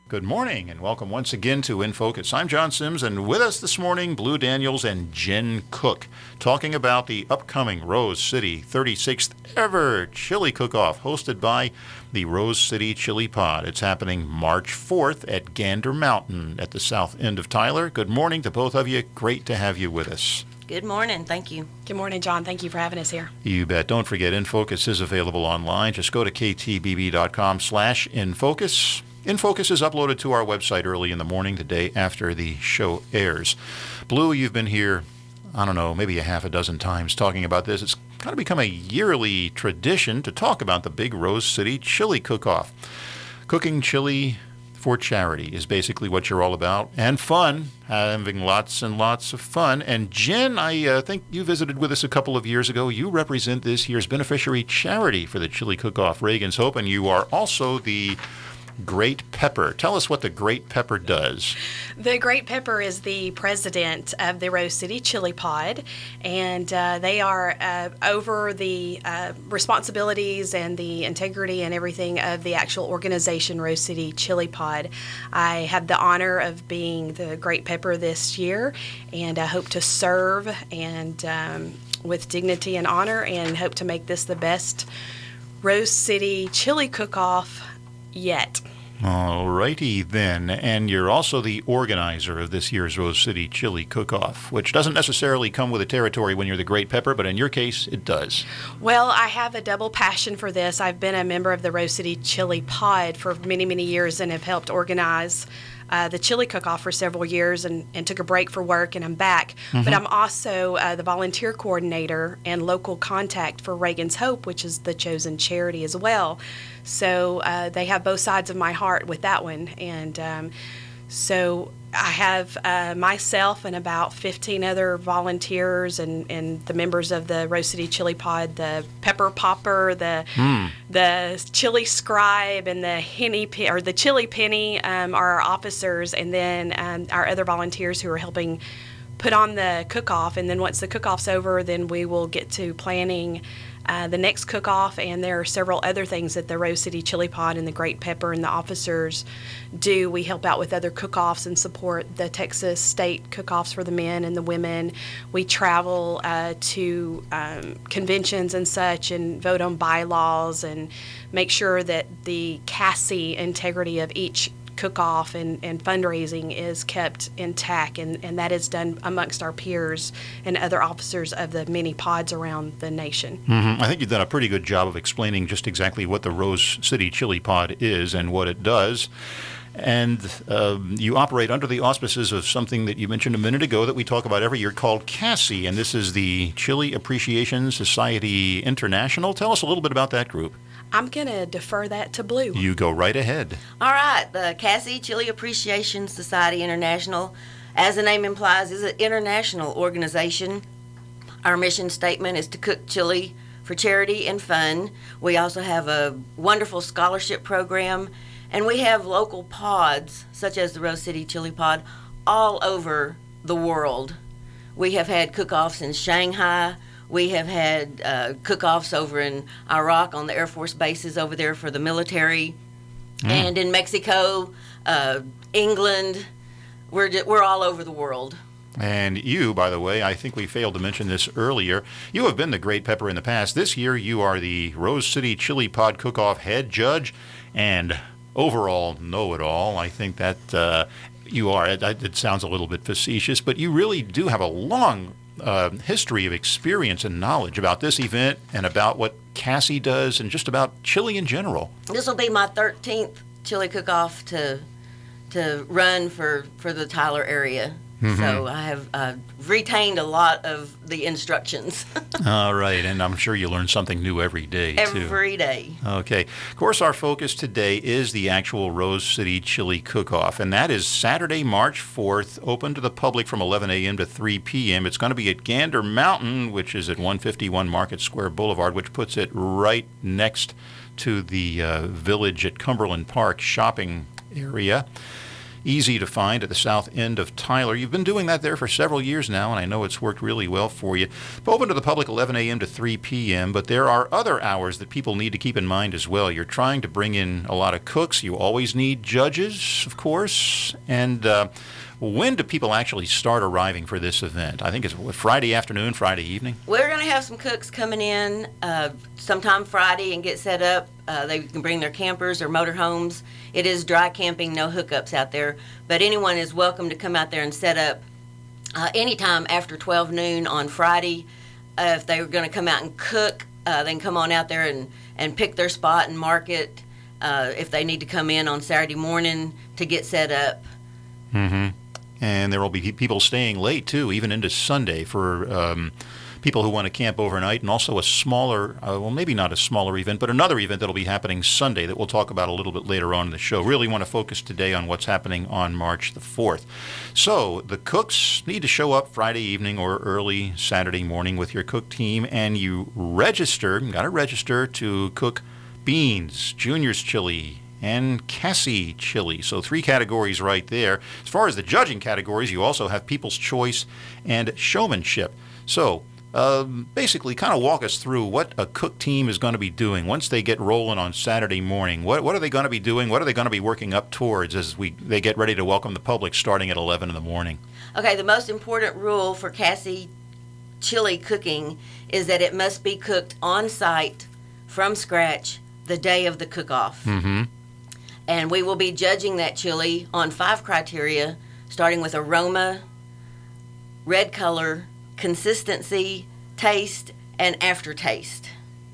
Good morning and welcome once again to In Focus. I'm John Sims, and with us this morning, Blue Daniels and Jen Cook, talking about the upcoming Rose City 36th ever chili cook-off hosted by the Rose City Chili Pod. It's happening March 4th at Gander Mountain at the south end of Tyler. Good morning to both of you. Great to have you with us. Good morning. Thank you. Good morning, John. Thank you for having us here. You bet. Don't forget, InFocus is available online. Just go to ktbb.com/InFocus. InFocus is uploaded to our website early in the morning, the day after the show airs. Blue, you've been here, I don't know, maybe a half a dozen times talking about this. It's kind of become a yearly tradition to talk about the big Rose City Chili Cook-Off. Cooking chili for charity is basically what you're all about, and fun, having lots and lots of fun. And Jen, I think you visited with us a couple of years ago. You represent this year's beneficiary charity for the Chili Cook-Off, Reagan's Hope, and you are also the Great Pepper. Tell us what the Great Pepper does. The Great Pepper is the president of the Rose City Chili Pod, and they are over the responsibilities and the integrity and everything of the actual organization, Rose City Chili Pod. I have the honor of being the Great Pepper this year, and I hope to serve and with dignity and honor, and hope to make this the best Rose City Chili Cook-Off yet. All righty then. And you're also the organizer of this year's Rose City Chili Cook-Off, which doesn't necessarily come with a territory when you're the Great Pepper, but in your case, it does. Well, I have a double passion for this. I've been a member of the Rose City Chili Pod for many, many years and have helped organize the chili cook-off for several years and took a break for work, and I'm back. Mm-hmm. But I'm also the volunteer coordinator and local contact for Reagan's Hope, which is the chosen charity as well. So they have both sides of my heart with that one. And so I have myself and about 15 other volunteers and the members of the Rose City Chili Pod, the pepper popper, the chili scribe, and the the chili penny are our officers, and then our other volunteers who are helping put on the cook-off. And then once the cook-off's over, then we will get to planning the next cook-off, and there are several other things that the Rose City Chili Pod and the Great Pepper and the officers do. We help out with other cook-offs and support the Texas state cook-offs for the men and the women. We travel to conventions and such and vote on bylaws and make sure that the CASI integrity of each cook-off and fundraising is kept intact, and that is done amongst our peers and other officers of the many pods around the nation. Mm-hmm. I think you've done a pretty good job of explaining just exactly what the Rose City Chili Pod is and what it does. And you operate under the auspices of something that you mentioned a minute ago that we talk about every year called CASI, and this is the Chili Appreciation Society International. Tell us a little bit about that group. I'm going to defer that to Blue. You go right ahead. All right. The CASI, Chili Appreciation Society International, as the name implies, is an international organization. Our mission statement is to cook chili for charity and fun. We also have a wonderful scholarship program, and we have local pods, such as the Rose City Chili Pod, all over the world. We have had cook-offs in Shanghai. We have had cook-offs over in Iraq on the Air Force bases over there for the military, and in Mexico, England. We're all over the world. And you, by the way, I think we failed to mention this earlier, you have been the Great Pepper in the past. This year, you are the Rose City Chili Pod Cook-Off head judge and overall know-it-all. I think that you are. It sounds a little bit facetious, but you really do have a long history of experience and knowledge about this event and about what CASI does and just about chili in general. This will be my 13th chili cook-off to run for the Tyler area. Mm-hmm. So I have retained a lot of the instructions. All right, and I'm sure you learn something new every day, too. Every day. Okay. Of course, our focus today is the actual Rose City Chili Cook-Off, and that is Saturday, March 4th, open to the public from 11 a.m. to 3 p.m. It's going to be at Gander Mountain, which is at 151 Market Square Boulevard, which puts it right next to the Village at Cumberland Park shopping area. easy to find at the south end of Tyler. You've been doing that there for several years now, and I know it's worked really well for you. Open to the public 11 a.m. to 3 p.m., but there are other hours that people need to keep in mind as well. You're trying to bring in a lot of cooks. You always need judges, of course. And when do people actually start arriving for this event? I think it's Friday afternoon, Friday evening? We're going to have some cooks coming in sometime Friday and get set up. They can bring their campers or motorhomes. It is dry camping, no hookups out there. But anyone is welcome to come out there and set up anytime after 12 noon on Friday. If they're going to come out and cook, they can come on out there and pick their spot and mark it. If they need to come in on Saturday morning to get set up. Mm-hmm. And there will be people staying late, too, even into Sunday for people who want to camp overnight, and also a smaller, well, maybe not a smaller event, but another event that will be happening Sunday that we'll talk about a little bit later on in the show. Really want to focus today on what's happening on March the 4th. So the cooks need to show up Friday evening or early Saturday morning with your cook team, and you got to register to cook beans, Junior's chili, and Cassie chili. So 3 categories right there. As far as the judging categories, you also have People's Choice and Showmanship. So basically kind of walk us through what a cook team is going to be doing once they get rolling on Saturday morning. What are they going to be doing? What are they going to be working up towards as they get ready to welcome the public starting at 11 in the morning? Okay, the most important rule for Cassie chili cooking is that it must be cooked on site from scratch the day of the cook-off. Mm-hmm. And we will be judging that chili on 5 criteria, starting with aroma, red color, consistency, taste, and aftertaste.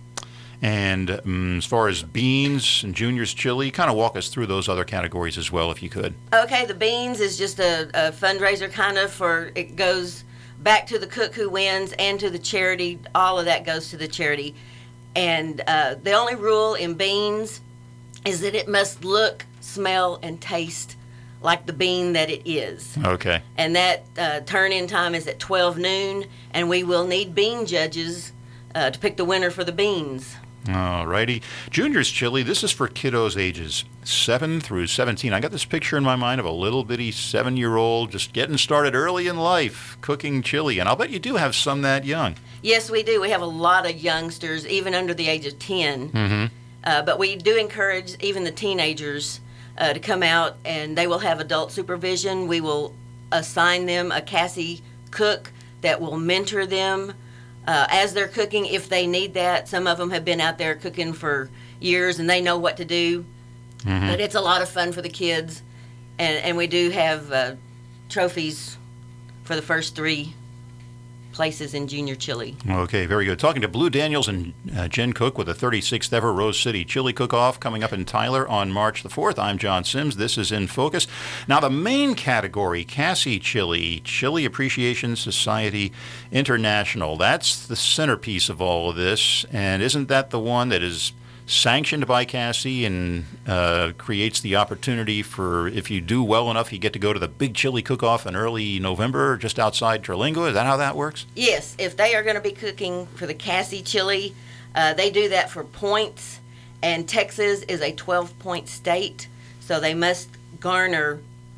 And as far as beans and Junior's chili, kind of walk us through those other categories as well, if you could. Okay, the beans is just a fundraiser kind of it goes back to the cook who wins and to the charity. All of that goes to the charity. And the only rule in beans is that it must look, smell, and taste like the bean that it is. Okay. And that turn-in time is at 12 noon, and we will need bean judges to pick the winner for the beans. All righty. Junior's chili, this is for kiddos ages 7 through 17. I got this picture in my mind of a little bitty 7-year-old just getting started early in life cooking chili, and I'll bet you do have some that young. Yes, we do. We have a lot of youngsters, even under the age of 10. Mm-hmm. But we do encourage even the teenagers to come out, and they will have adult supervision. We will assign them a Cassie cook that will mentor them as they're cooking if they need that. Some of them have been out there cooking for years, and they know what to do. Mm-hmm. But it's a lot of fun for the kids, and we do have trophies for the first 3 places in Junior Chili. Okay, very good. Talking to Blue Daniels and Jen Cook with the 36th ever Rose City Chili Cook-Off coming up in Tyler on March the 4th. I'm John Sims. This is In Focus. Now, the main category, Cassie Chili, Chili Appreciation Society International. That's the centerpiece of all of this. And isn't that the one that is sanctioned by Cassie and creates the opportunity for, if you do well enough, you get to go to the Big Chili Cook-Off in early November just outside Terlingua? Is that how that works? Yes. If they are going to be cooking for the Cassie chili, they do that for points, and Texas is a 12-point state, so they must garner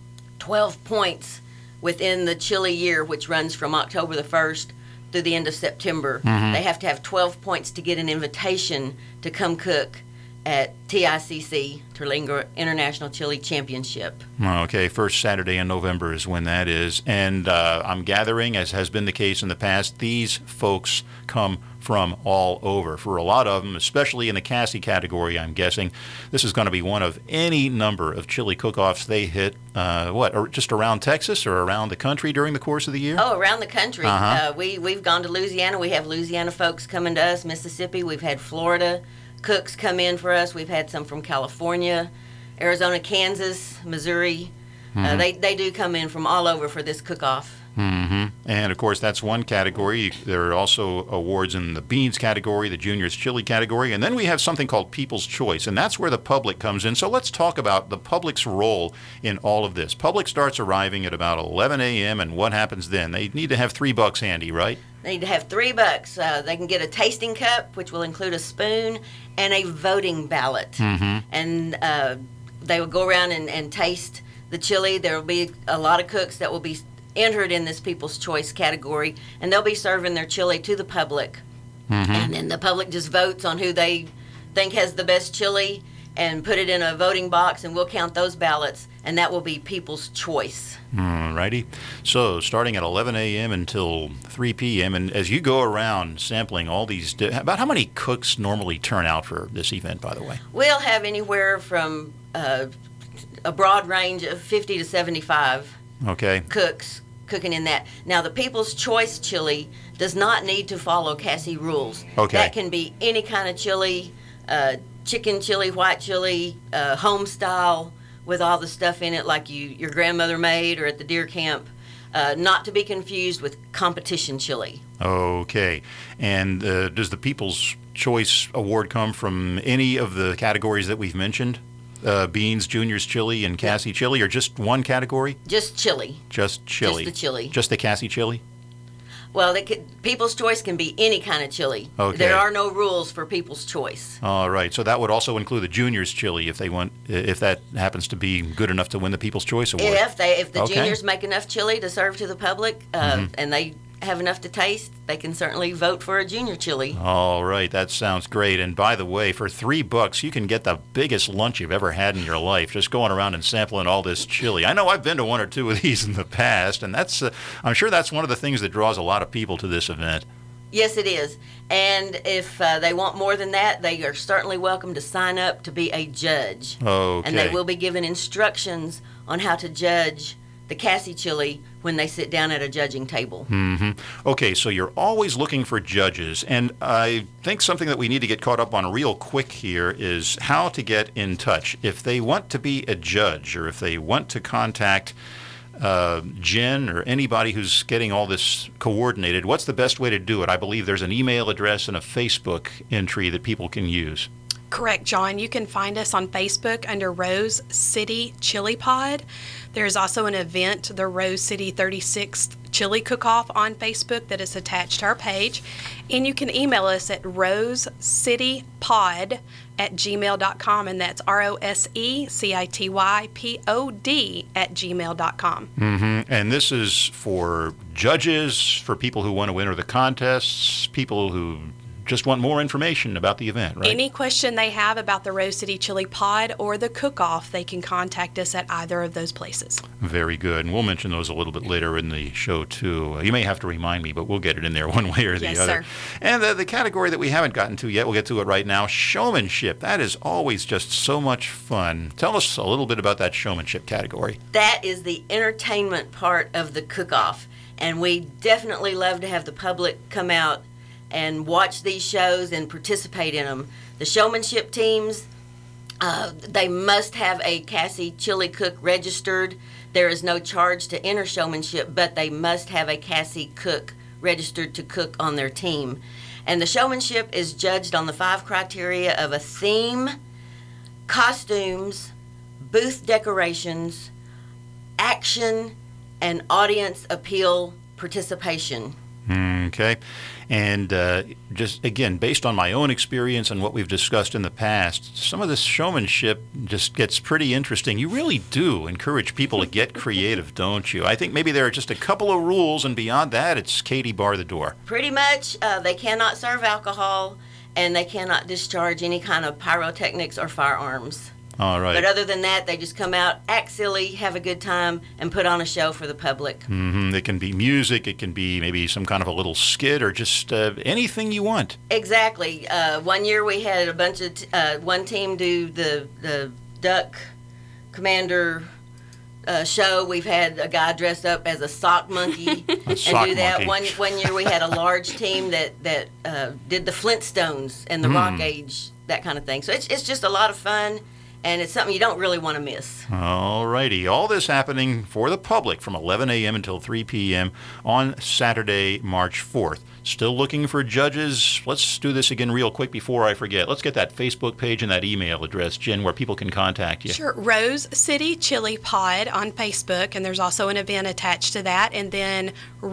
12 points within the chili year, which runs from October the 1st through the end of September. Mm-hmm. They have to have 12 points to get an invitation to come cook at TICC, Terlingua International Chili Championship. Okay, first Saturday in November is when that is. And I'm gathering, as has been the case in the past, these folks come from all over. For a lot of them, especially in the Cassie category, I'm guessing, this is going to be one of any number of chili cook-offs they hit, or just around Texas or around the country during the course of the year? Oh, around the country. Uh-huh. We've gone to Louisiana. We have Louisiana folks coming to us, Mississippi. We've had Florida cooks come in for us. We've had some from California, Arizona, Kansas, Missouri. Mm-hmm. They do come in from all over for this cook-off. Mm-hmm. And, of course, that's one category. There are also awards in the beans category, the Junior's Chili category, and then we have something called People's Choice, and that's where the public comes in. So let's talk about the public's role in all of this. Public starts arriving at about 11 a.m., and what happens then? They need to have $3 handy, right? They need to have $3. They can get a tasting cup, which will include a spoon, and a voting ballot. Mm-hmm. And they will go around and taste the chili. There will be a lot of cooks that will be entered in this People's Choice category, and they'll be serving their chili to the public. And then the public just votes on who they think has the best chili and put it in a voting box, and we'll count those ballots, and that will be People's Choice. Righty. So starting at 11 a.m. until 3 p.m., and as you go around sampling all these, about how many cooks normally turn out for this event, by the way? We'll have anywhere from a broad range of 50 to 75 Okay. cooks cooking in that. Now, the People's Choice chili does not need to follow Cassie rules. Okay. That can be any kind of chili, chicken chili, white chili, home style, with all the stuff in it like your grandmother made or at the deer camp. Not to be confused with competition chili. Okay. And does the People's Choice Award come from any of the categories that we've mentioned? Beans, Junior's Chili, and Cassie Chili, or just one category? Just chili. Just chili. Just the chili. Just the Cassie Chili? Well, People's Choice can be any kind of chili. Okay. There are no rules for People's Choice. All right. So that would also include the Junior's Chili if that happens to be good enough to win the People's Choice Award. If the Okay. juniors make enough chili to serve to the public, and they have enough to taste, they can certainly vote for a junior chili. All right, that sounds great. And by the way, for $3, you can get the biggest lunch you've ever had in your life, just going around and sampling all this chili. I know I've been to one or two of these in the past, and I'm sure that's one of the things that draws a lot of people to this event. Yes, it is. And if they want more than that, they are certainly welcome to sign up to be a judge. Okay. And they will be given instructions on how to judge the Cassie chili when they sit down at a judging table. Okay, so you're always looking for judges, and I think something that we need to get caught up on real quick here is how to get in touch. If they want to be a judge, or if they want to contact Jen or anybody who's getting all this coordinated, what's the best way to do it? I believe there's an email address and a Facebook entry that people can use. Correct, John. You can find us on Facebook under Rose City Chili Pod. There's also an event, the Rose City 36th Chili Cook-Off on Facebook that is attached to our page. And you can email us at rosecitypod@gmail.com, and that's ROSECITYPOD@gmail.com. And this is for judges, for people who want to enter the contests, people who just want more information about the event, right? Any question they have about the Rose City Chili Pod or the cook-off, they can contact us at either of those places. Very good. And we'll mention those a little bit later in the show, too. You may have to remind me, but we'll get it in there one way or the Yes, other. sir. And the category that we haven't gotten to yet, we'll get to it right now, showmanship. That is always just so much fun. Tell us a little bit about that showmanship category. That is the entertainment part of the cook-off. And we definitely love to have the public come out and watch these shows and participate in them. The showmanship teams, they must have a Cassie chili cook registered. There is no charge to enter showmanship, but they must have a Cassie cook registered to cook on their team. And the showmanship is judged on the 5 criteria of a theme, costumes, booth decorations, action, and audience appeal participation. Okay. And just, again, based on my own experience and what we've discussed in the past, some of this showmanship just gets pretty interesting. You really do encourage people to get creative, don't you? I think maybe there are just a couple of rules, and beyond that, it's Katie, bar the door. Pretty much, they cannot serve alcohol, and they cannot discharge any kind of pyrotechnics or firearms. All right. But other than that, they just come out, act silly, have a good time, and put on a show for the public. It can be music, it can be maybe some kind of a little skit, or just anything you want. Exactly. One year we had a bunch of one team do the duck commander show. We've had a guy dressed up as a sock monkey and sock do that. monkey. One year we had a large team that did the Flintstones and the Rock Age, that kind of thing. So it's just a lot of fun. And it's something you don't really want to miss. All righty. All this happening for the public from 11 a.m. until 3 p.m. on Saturday, March 4th. Still looking for judges. Let's do this again real quick before I forget. Let's get that Facebook page and that email address, Jen, where people can contact you. Sure. Rose City Chili Pod on Facebook, and there's also an event attached to that, and then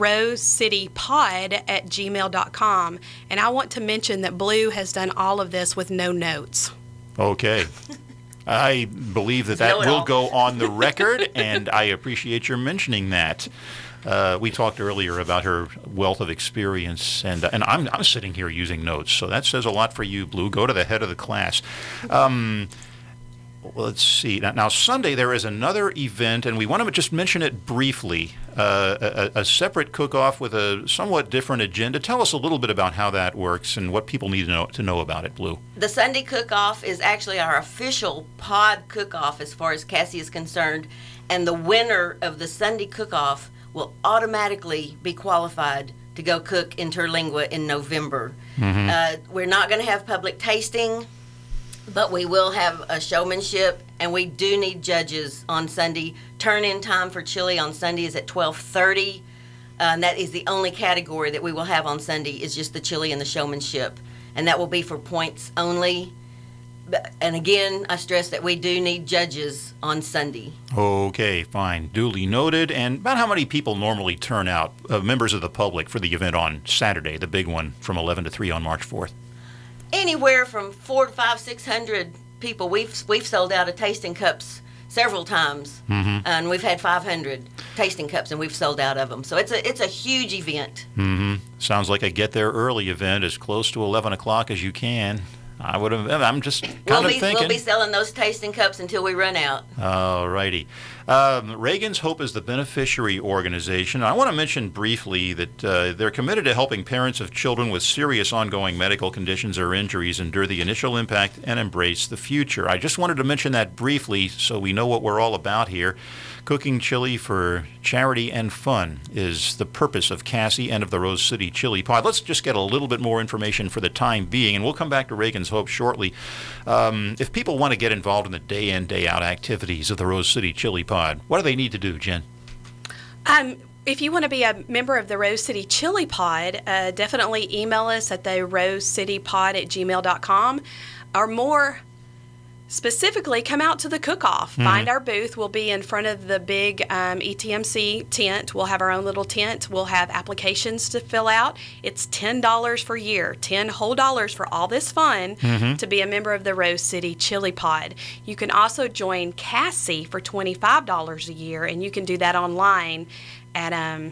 rosecitypod@gmail.com. And I want to mention that Blue has done all of this with no notes. Okay. I believe that will go on the record, and I appreciate your mentioning that. We talked earlier about her wealth of experience, and I'm sitting here using notes, so that says a lot for you, Blue. Go to the head of the class. Let's see. Now, Sunday there is another event, and we want to just mention it briefly. A separate cook-off with a somewhat different agenda. Tell us a little bit about how that works and what people need to know about it, Blue. The Sunday cook-off is actually our official pod cook-off as far as Cassie is concerned, and the winner of the Sunday cook-off will automatically be qualified to go cook Interlingua in November. We're not going to have public tasting, but we will have a showmanship, and we do need judges on Sunday. Turn-in time for chili on Sunday is at 12:30. That is the only category that we will have on Sunday, is just the chili and the showmanship, and that will be for points only. And again, I stress that we do need judges on Sunday. Okay, fine. Duly noted. And about how many people normally turn out, members of the public, for the event on Saturday, the big one, from 11 to 3 on March 4th? Anywhere from 400 to 500, 600 people. We've sold out of tasting cups several times, and we've had 500 tasting cups, and we've sold out of them. So it's a huge event. Sounds like a get there early event, as close to 11 o'clock as you can. I'm just kind of thinking. We'll be selling those tasting cups until we run out. All righty. Reagan's Hope is the beneficiary organization. I want to mention briefly that they're committed to helping parents of children with serious ongoing medical conditions or injuries endure the initial impact and embrace the future. I just wanted to mention that briefly so we know what we're all about here. Cooking chili for charity and fun is the purpose of Cassie and of the Rose City Chili Pod. Let's just get a little bit more information for the time being, and we'll come back to Reagan's Hope shortly. If people want to get involved in the day-in, day-out activities of the Rose City Chili Pod, what do they need to do, Jen? If you want to be a member of the Rose City Chili Pod, definitely email us at the rosecitypod@gmail.com, or more specifically, come out to the cook-off. Find our booth. We'll be in front of the big ETMC tent. We'll have our own little tent. We'll have applications to fill out. It's $10 for a year, $10 whole dollars for all this fun to be a member of the Rose City Chili Pod. You can also join Cassie for $25 a year, and you can do that online at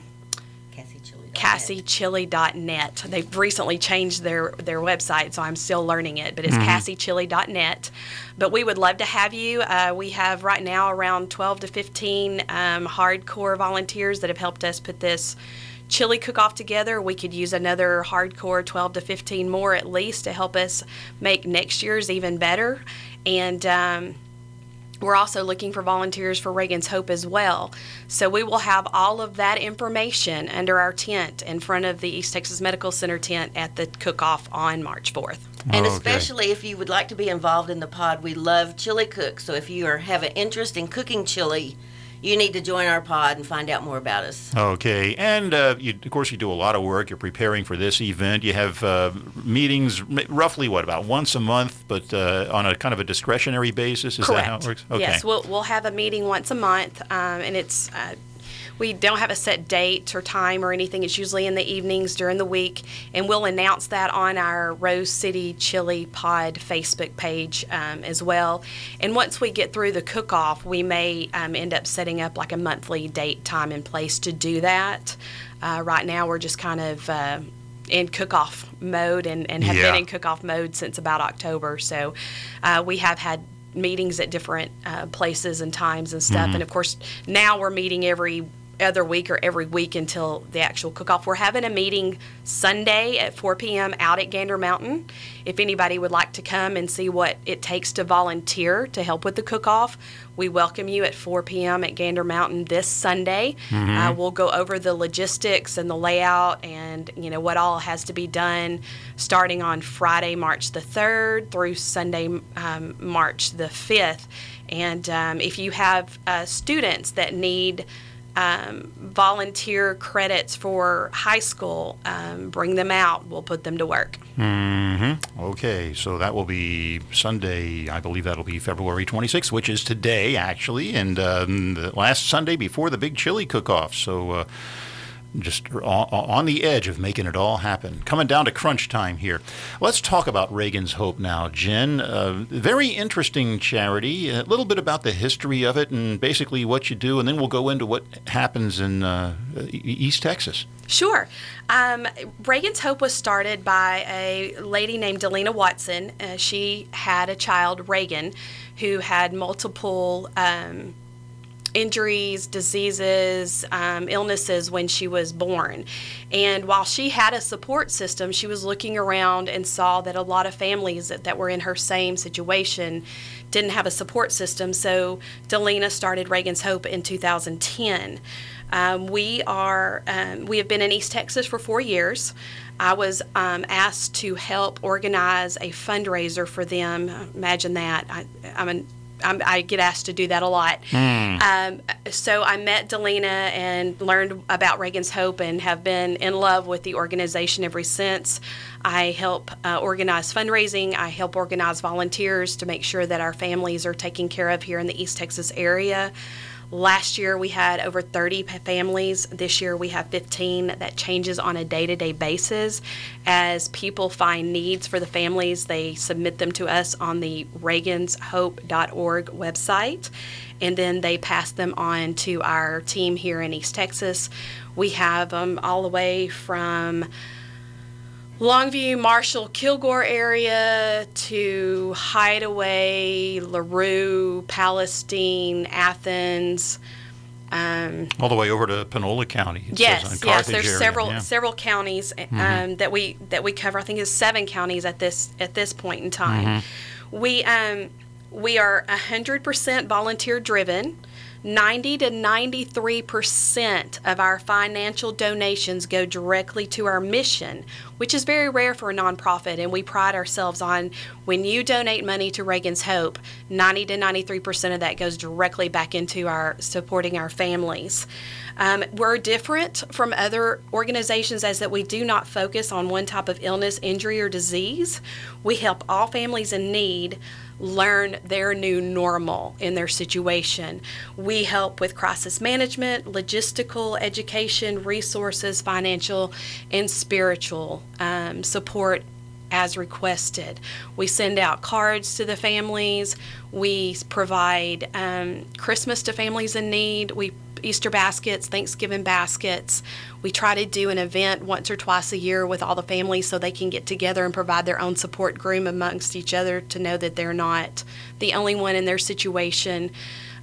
CassieChili.net. They've recently changed their website, so I'm still learning it, but it's CassieChili.net. But we would love to have you. We have right now around 12 to 15 hardcore volunteers that have helped us put this chili cook-off together. We could use another hardcore 12 to 15 more at least to help us make next year's even better. And we're also looking for volunteers for Reagan's Hope as well. So we will have all of that information under our tent in front of the East Texas Medical Center tent at the cook-off on March 4th. And especially if you would like to be involved in the pod, we love chili cooks. So if you have an interest in cooking chili, you need to join our pod and find out more about us. Okay. And, of course, you do a lot of work. You're preparing for this event. You have meetings roughly, about once a month, but on a kind of a discretionary basis? Is Correct. that how it works? Okay. Yes, we'll have a meeting once a month, and it's we don't have a set date or time or anything. It's usually in the evenings during the week, and we'll announce that on our Rose City Chili Pod Facebook page as well. And once we get through the cook-off, we may end up setting up like a monthly date, time, and place to do that. Right now, we're just kind of in cook-off mode and have been in cook-off mode since about October. So we have had meetings at different places and times and stuff. And, of course, now we're meeting every other week or every week until the actual cook-off. We're having a meeting Sunday at 4 p.m. out at Gander Mountain. If anybody would like to come and see what it takes to volunteer to help with the cook-off, we welcome you at 4 p.m. at Gander Mountain this Sunday. We'll go over the logistics and the layout and, what all has to be done starting on Friday, March the 3rd through Sunday, March the 5th. And if you have students that need volunteer credits for high school, bring them out. We'll put them to work. Okay, so that will be Sunday. I believe that'll be February 26th, which is today, actually, and the last Sunday before the big chili cook-off. So just on the edge of making it all happen. Coming down to crunch time here. Let's talk about Reagan's Hope now, Jen. Very interesting charity. A little bit about the history of it and basically what you do, and then we'll go into what happens in East Texas. Sure. Reagan's Hope was started by a lady named Delina Watson. She had a child, Reagan, who had multiple injuries, diseases, illnesses when she was born. And while she had a support system, she was looking around and saw that a lot of families that were in her same situation didn't have a support system. So Delina started Reagan's Hope in 2010. We have been in East Texas for 4 years. I was asked to help organize a fundraiser for them. Imagine that. I get asked to do that a lot. So I met Delina and learned about Reagan's Hope and have been in love with the organization ever since. I help organize fundraising. I help organize volunteers to make sure that our families are taken care of here in the East Texas area. Last year we had over 30 families. This year we have 15. That changes on a day-to-day basis. As people find needs for the families, they submit them to us on the reaganshope.org website, and then they pass them on to our team here in East Texas. We have them all the way from Longview, Marshall, Kilgore area to Hideaway, LaRue, Palestine, Athens. All the way over to Panola County. Yes, Carthage there's area. several counties that we cover. I think it's 7 counties at this point in time. We are 100% volunteer driven. 90 to 93% of our financial donations go directly to our mission, which is very rare for a nonprofit, and we pride ourselves on when you donate money to Reagan's Hope, 90 to 93% of that goes directly back into our supporting our families. We're different from other organizations as that we do not focus on one type of illness, injury, or disease. We help all families in need learn their new normal in their situation. We help with crisis management, logistical, education, resources, financial, and spiritual support as requested. We send out cards to the families. We provide Christmas to families in need. Easter baskets, Thanksgiving baskets. We try to do an event once or twice a year with all the families so they can get together and provide their own support group amongst each other to know that they're not the only one in their situation.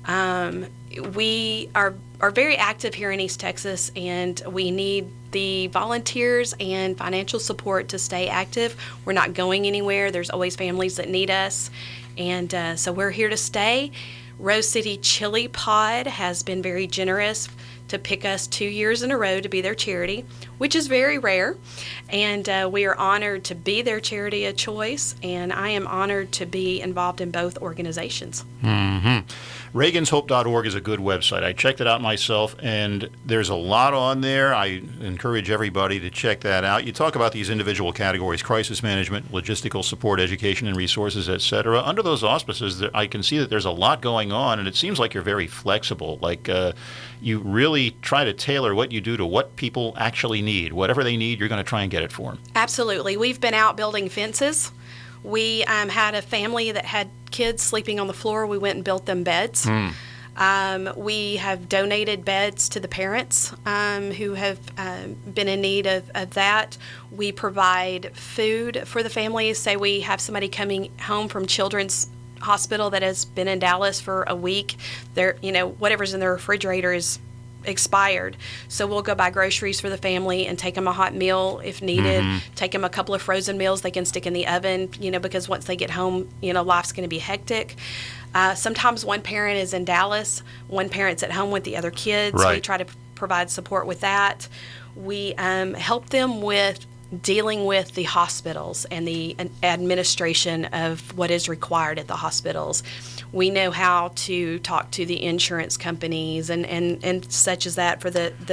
We are very active here in East Texas, and we need the volunteers and financial support to stay active. We're not going anywhere. There's always families that need us, and so we're here to stay. Rose City Chili Pod has been very generous to pick us 2 years in a row to be their charity, which is very rare. And we are honored to be their charity of choice, and I am honored to be involved in both organizations. Reaganshope.org is a good website. I checked it out myself, and there's a lot on there. I encourage everybody to check that out. You talk about these individual categories: crisis management, logistical support, education and resources, etc. Under those auspices, I can see that there's a lot going on, and it seems like you're very flexible. Like you really try to tailor what you do to what people actually need. Whatever they need, you're going to try and get it for them. Absolutely. We've been out building fences. We had a family that had kids sleeping on the floor. We went and built them beds. We have donated beds to the parents who have been in need of that. We provide food for the families. Say we have somebody coming home from Children's Hospital that has been in Dallas for a week. Whatever's in their refrigerator is expired. So we'll go buy groceries for the family and take them a hot meal if needed. Take them a couple of frozen meals they can stick in the oven, because once they get home, life's going to be hectic. Sometimes one parent is in Dallas, one parent's at home with the other kids. Right. We try to provide support with that. We help them with dealing with the hospitals and the administration of what is required at the hospitals. We know how to talk to the insurance companies and such as that for the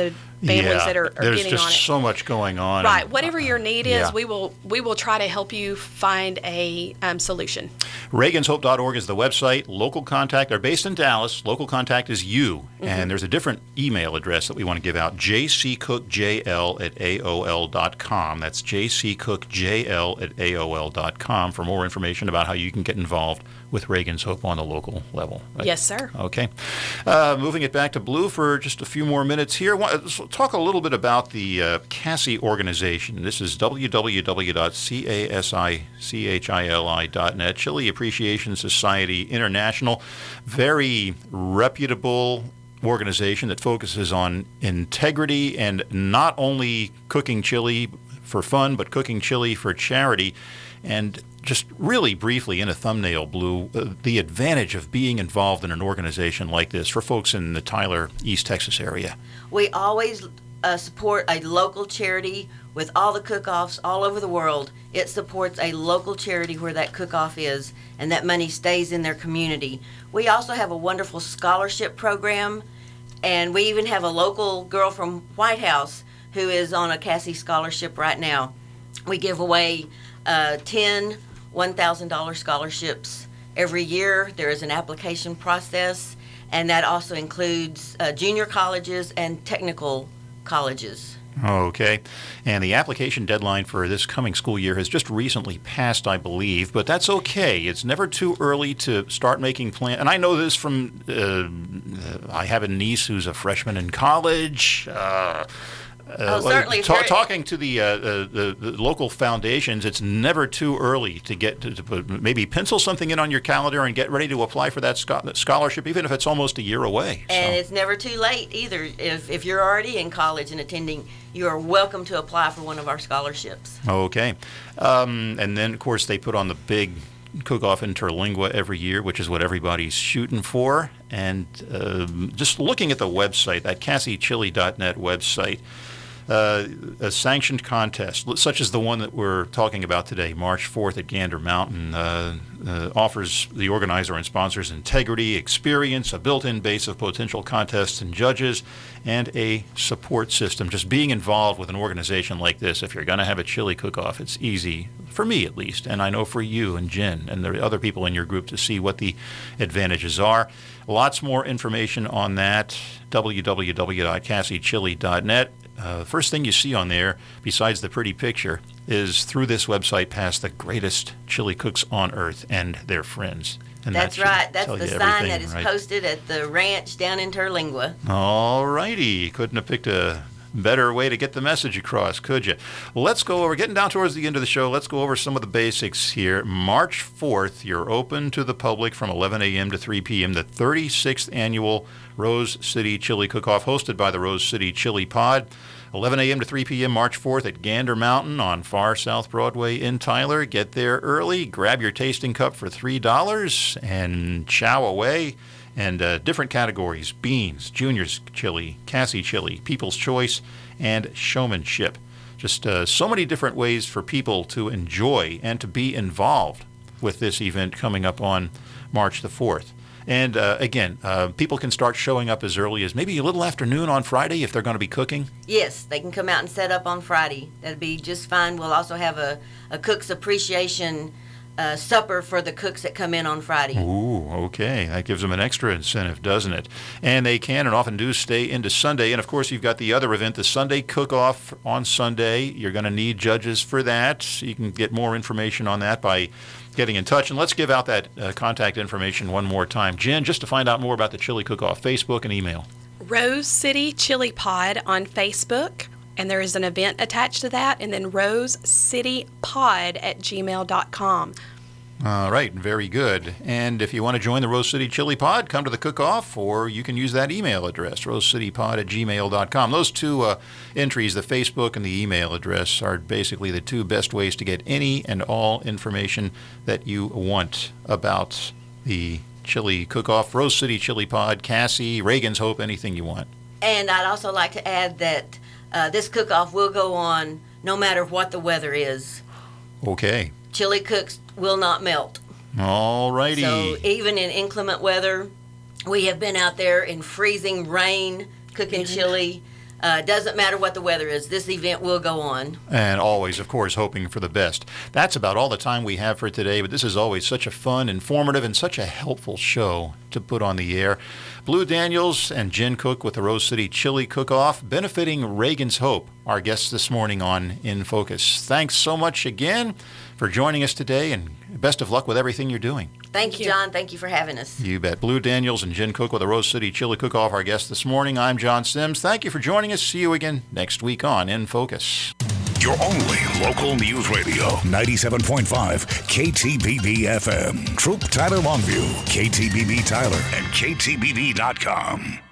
families that are there's getting on it. just so much going on. Right. And, Whatever your need is, yeah. we will try to help you find a solution. ReagansHope.org is the website. Local contact, they're based in Dallas. Local contact is you. And there's a different email address that we want to give out, jccookjl@aol.com. That's jccookjl@aol.com for more information about how you can get involved with Reagan's Hope on the local level. Right? Yes, sir. Okay. Moving it back to Blue for just a few more minutes here. Talk a little bit about the CASI organization. This is www.casichili.net, Chili Appreciation Society International. Very reputable organization that focuses on integrity and not only cooking chili for fun, but cooking chili for charity. And just really briefly in a thumbnail, Blue, the advantage of being involved in an organization like this for folks in the Tyler, East Texas area. We always support a local charity with all the cook-offs all over the world. It supports a local charity where that cook-off is, and that money stays in their community. We also have a wonderful scholarship program, and we even have a local girl from White House who is on a CASI scholarship right now. We give away 10 $1,000 scholarships every year. There is an application process, and that also includes junior colleges and technical colleges. Okay. And the application deadline for this coming school year has just recently passed, I believe, but that's okay. It's never too early to start making plans. And I know this from, I have a niece who's a freshman in college. Certainly. Talking to the local foundations, it's never too early to get to maybe pencil something in on your calendar and get ready to apply for that scholarship, even if it's almost a year away. And it's never too late either. If you're already in college and attending, you are welcome to apply for one of our scholarships. Okay. And then, of course, they put on the big cook-off Interlingua every year, which is what everybody's shooting for. And just looking at the website, that CasiChili.net website, a sanctioned contest, such as the one that we're talking about today, March 4th at Gander Mountain, offers the organizer and sponsors integrity, experience, a built-in base of potential contests and judges, and a support system. Just being involved with an organization like this, if you're going to have a chili cook-off, it's easy, for me at least, and I know for you and Jen and the other people in your group to see what the advantages are. Lots more information on that, www.casichili.net. First thing you see on there, besides the pretty picture, is through this website pass the greatest chili cooks on earth and their friends. And that's right. That's the sign that is posted at the ranch down in Terlingua. All righty. Couldn't have picked a better way to get the message across, could you? Let's go over, getting down towards the end of the show, let's go over some of the basics here. March 4th, you're open to the public from 11 a.m. to 3 p.m., the 36th annual Rose City Chili Cook-Off, hosted by the Rose City Chili Pod. 11 a.m. to 3 p.m. March 4th at Gander Mountain on far South Broadway in Tyler. Get there early, grab your tasting cup for $3, and chow away. And different categories: beans, juniors chili, CASI chili, People's Choice, and showmanship. Just so many different ways for people to enjoy and to be involved with this event coming up on March the 4th. And again, people can start showing up as early as maybe a little afternoon on Friday if they're going to be cooking. Yes, they can come out and set up on Friday. That'd be just fine. We'll also have a cook's appreciation supper for the cooks that come in on Friday. Ooh, okay. That gives them an extra incentive, doesn't it? And they can and often do stay into Sunday. And, of course, you've got the other event, the Sunday Cook-Off on Sunday. You're going to need judges for that. You can get more information on that by getting in touch. And let's give out that contact information one more time. Jen, just to find out more about the Chili Cook-Off, Facebook and email. Rose City Chili Pod on Facebook. And there is an event attached to that, and then rosecitypod@gmail.com. All right, very good. And if you want to join the Rose City Chili Pod, come to the cook-off, or you can use that email address, rosecitypod@gmail.com. Those two entries, the Facebook and the email address, are basically the two best ways to get any and all information that you want about the Chili Cook-Off, Rose City Chili Pod, CASI, Reagan's Hope, anything you want. And I'd also like to add that this cook-off will go on no matter what the weather is. Okay. Chili cooks will not melt. All righty. So even in inclement weather, we have been out there in freezing rain cooking chili. Doesn't matter what the weather is. This event will go on. And always, of course, hoping for the best. That's about all the time we have for today, but this is always such a fun, informative, and such a helpful show to put on the air. Blue Daniels and Jen Cook with the Rose City Chili Cook-Off, benefiting Reagan's Hope, our guests this morning on In Focus. Thanks so much again for joining us today, and best of luck with everything you're doing. Thank you, John. Thank you for having us. You bet. Blue Daniels and Jen Cook with the Rose City Chili Cook-Off, our guests this morning. I'm John Sims. Thank you for joining us. See you again next week on In Focus. Your only local news radio, 97.5 KTBB FM. Troop Tyler Longview, KTBB Tyler, and KTBB.com.